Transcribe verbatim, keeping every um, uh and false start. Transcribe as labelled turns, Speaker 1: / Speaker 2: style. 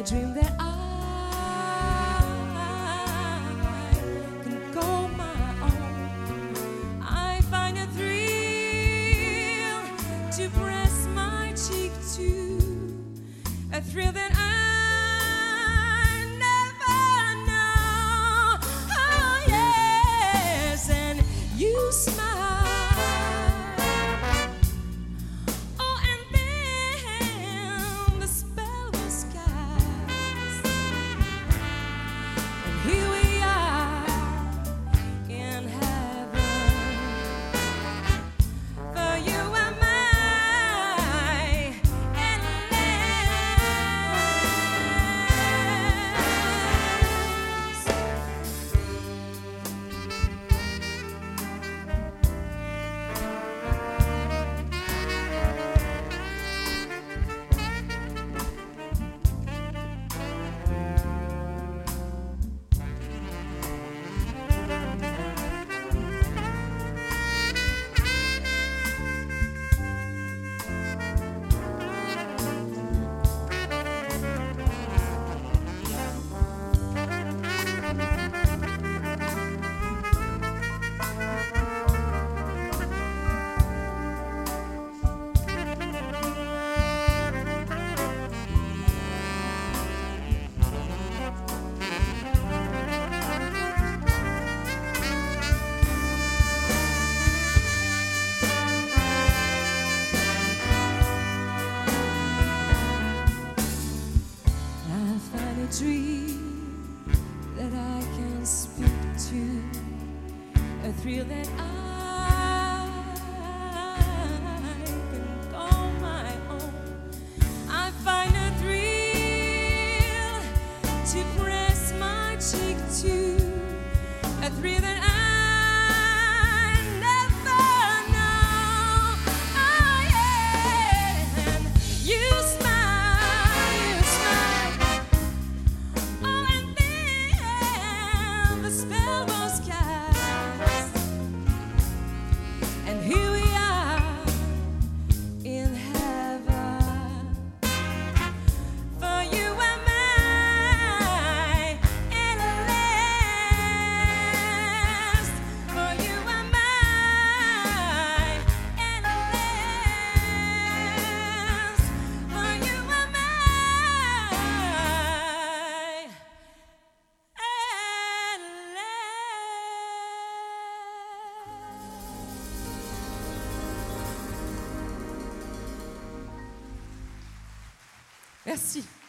Speaker 1: dream that I can call my own. I find a thrill to press my cheek to, a thrill that I never know. Oh yes, and you smile. Dream that I can speak to, a thrill that I can call my own. I find a thrill to press my cheek to, a thrill that I
Speaker 2: Merci.